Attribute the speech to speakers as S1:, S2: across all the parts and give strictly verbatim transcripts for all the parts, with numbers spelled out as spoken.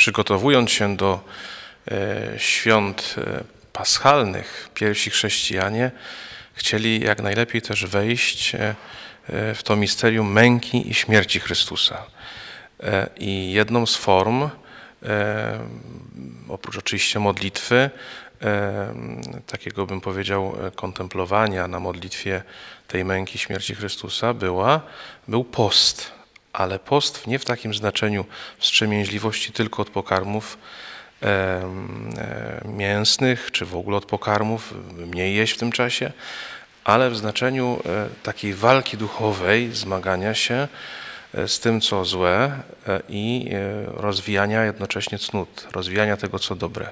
S1: przygotowując się do świąt paschalnych, pierwsi chrześcijanie chcieli jak najlepiej też wejść w to misterium męki i śmierci Chrystusa. I jedną z form, oprócz oczywiście modlitwy, takiego bym powiedział kontemplowania na modlitwie tej męki śmierci Chrystusa była, był post, ale post nie w takim znaczeniu wstrzemięźliwości tylko od pokarmów mięsnych, czy w ogóle od pokarmów, mniej jeść w tym czasie, ale w znaczeniu takiej walki duchowej, zmagania się z tym, co złe i rozwijania jednocześnie cnót, rozwijania tego, co dobre.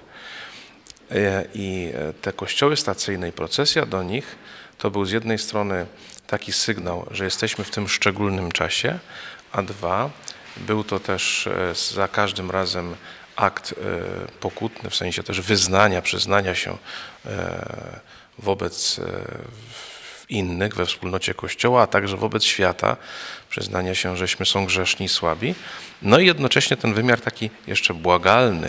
S1: I te kościoły stacyjne i procesja do nich to był z jednej strony taki sygnał, że jesteśmy w tym szczególnym czasie, a dwa, był to też za każdym razem akt pokutny, w sensie też wyznania, przyznania się wobec innych we wspólnocie Kościoła, a także wobec świata, przyznania się, żeśmy są grzeszni i słabi. No i jednocześnie ten wymiar taki jeszcze błagalny.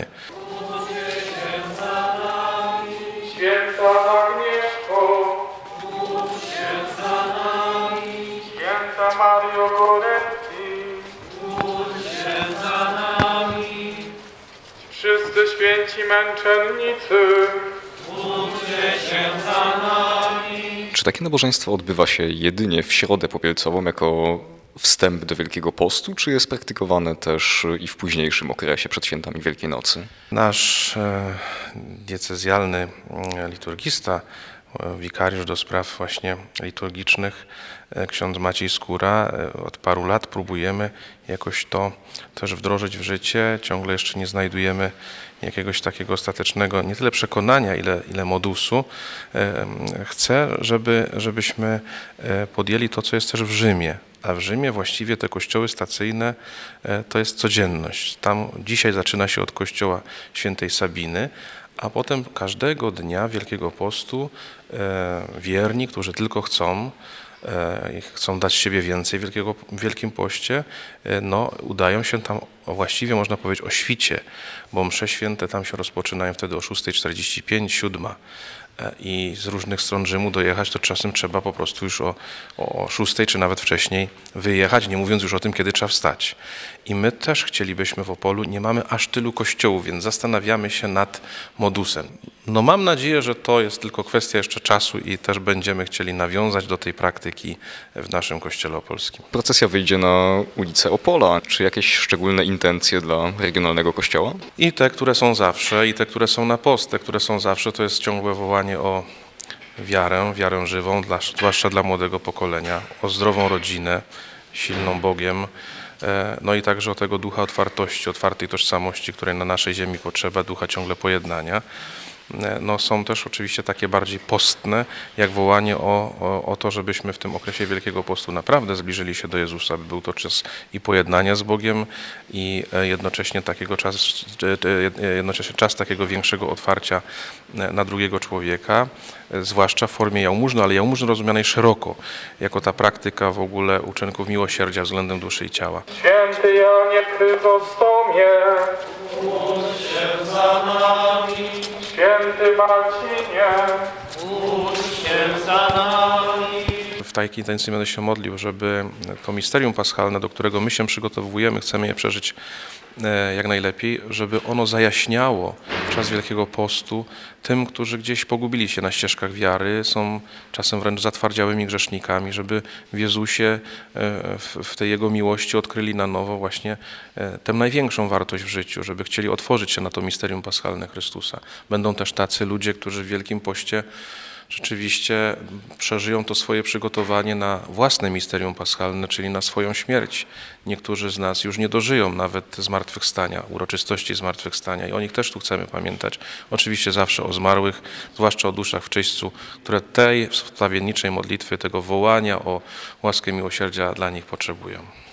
S2: Święta Agnieszko, módl się za nami. Święta Mario Goretti, módl się za nami. Wszyscy święci męczennicy, módlcie się za nami.
S3: Czy takie nabożeństwo odbywa się jedynie w Środę Popielcową jako wstęp do Wielkiego Postu, czy jest praktykowane też i w późniejszym okresie przed świętami Wielkiej Nocy?
S1: Nasz diecezjalny liturgista, wikariusz do spraw właśnie liturgicznych, ksiądz Maciej Skóra, od paru lat próbujemy jakoś to też wdrożyć w życie. Ciągle jeszcze nie znajdujemy jakiegoś takiego ostatecznego, nie tyle przekonania, ile, ile modusu. Chcę, żeby, żebyśmy podjęli to, co jest też w Rzymie. A w Rzymie właściwie te kościoły stacyjne to jest codzienność. Tam dzisiaj zaczyna się od kościoła świętej Sabiny, a potem każdego dnia Wielkiego Postu wierni, którzy tylko chcą, chcą dać siebie więcej Wielkiego, w Wielkim Poście, no, udają się tam właściwie można powiedzieć o świcie, bo msze święte tam się rozpoczynają wtedy o szósta czterdzieści pięć, siódma. I z różnych stron Rzymu dojechać, to czasem trzeba po prostu już o, o szóstej czy nawet wcześniej wyjechać, nie mówiąc już o tym, kiedy trzeba wstać. I my też chcielibyśmy w Opolu, nie mamy aż tylu kościołów, więc zastanawiamy się nad modusem. No mam nadzieję, że to jest tylko kwestia jeszcze czasu i też będziemy chcieli nawiązać do tej praktyki w naszym kościele opolskim.
S3: Procesja wyjdzie na ulicę Opola. Czy jakieś szczególne intencje dla regionalnego kościoła?
S1: I te, które są zawsze, i te, które są na post. Te, które są zawsze, to jest ciągłe wołanie o wiarę, wiarę żywą, dla, zwłaszcza dla młodego pokolenia, o zdrową rodzinę, silną Bogiem, no i także o tego ducha otwartości, otwartej tożsamości, której na naszej ziemi potrzeba, ducha ciągle pojednania. No, są też oczywiście takie bardziej postne, jak wołanie o, o, o to, żebyśmy w tym okresie Wielkiego Postu naprawdę zbliżyli się do Jezusa, by był to czas i pojednania z Bogiem i jednocześnie takiego czas, jednocześnie czas takiego większego otwarcia na drugiego człowieka, zwłaszcza w formie jałmużny, ale jałmużny rozumianej szeroko, jako ta praktyka w ogóle uczynków miłosierdzia względem duszy i ciała.
S2: Święty Janie Chryzostomie, módl się za nami. Święty Marcinie, módl się za nami.
S1: W takiej intencji będę się modlił, żeby to misterium paschalne, do którego my się przygotowujemy, chcemy je przeżyć jak najlepiej, żeby ono zajaśniało w czas Wielkiego Postu tym, którzy gdzieś pogubili się na ścieżkach wiary, są czasem wręcz zatwardziałymi grzesznikami, żeby w Jezusie, w tej Jego miłości odkryli na nowo właśnie tę największą wartość w życiu, żeby chcieli otworzyć się na to misterium paschalne Chrystusa. Będą też tacy ludzie, którzy w Wielkim Poście rzeczywiście przeżyją to swoje przygotowanie na własne misterium paschalne, czyli na swoją śmierć. Niektórzy z nas już nie dożyją nawet zmartwychwstania, uroczystości zmartwychwstania i o nich też tu chcemy pamiętać. Oczywiście zawsze o zmarłych, zwłaszcza o duszach w czyśćcu, które tej wstawienniczej modlitwy, tego wołania o łaskę miłosierdzia dla nich potrzebują.